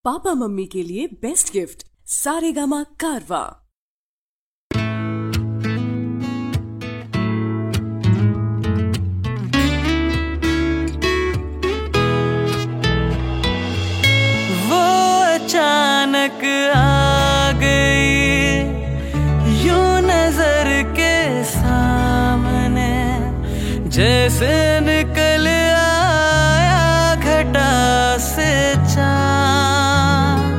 Papa mummy के लिए best gift Saregama कारवा। वो अचानक आ गई यूं नजर के सामने, जैसे निकल आया घटा से चाँद।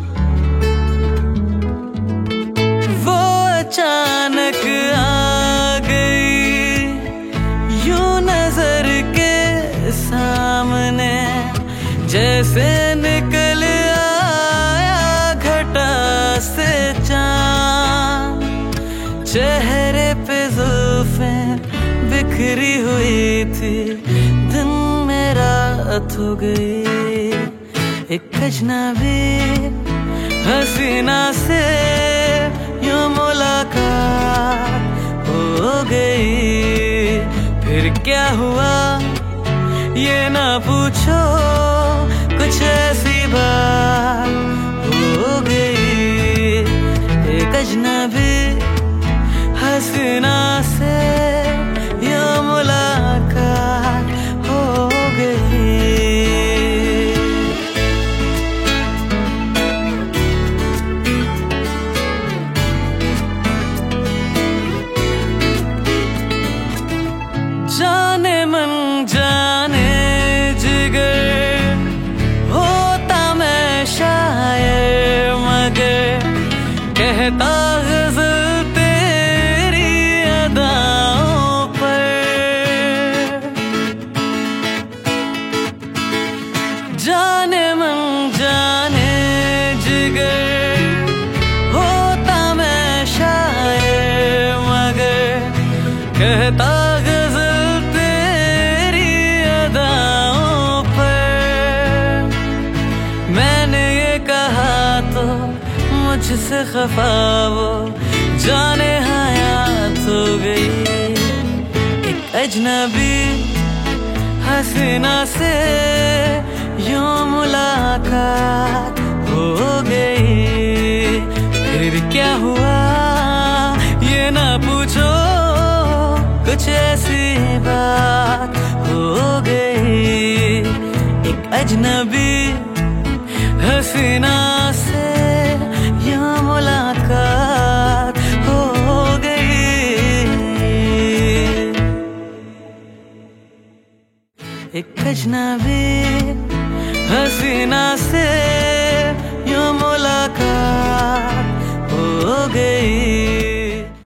वो अचानक आ गई यूं नजर के सामने, जैसे निकल आया घटा से चाँद। चेहरे पे जुल्फें बिखरी हुई थी, दिन मेरा थो गई। एक अजनबी हसीना से यूं मुलाकात हो गई। फिर क्या हुआ ये ना पूछो, कुछ ऐसी बात हो गई। एक अजनबी हसीना से यूं मुलाकात हो गई। जाने मन जाने जिगर होता मैं शायर, मगर कहता गज़ल तेरी अदाओं पर। जाने मन जाने जिगर होता मैं शायर, मगर कहता मुझसे खफा वो जाने हयात हो गई। एक अजनबी हसीना से यूं मुलाकात हो गई। फिर क्या हुआ ये ना पूछो, कुछ ऐसी बात हो गई। एक अजनबी हसीना से यूं मुलाकात हो गई। एक अजनबी हसीना से यूं मुलाकात हो गई।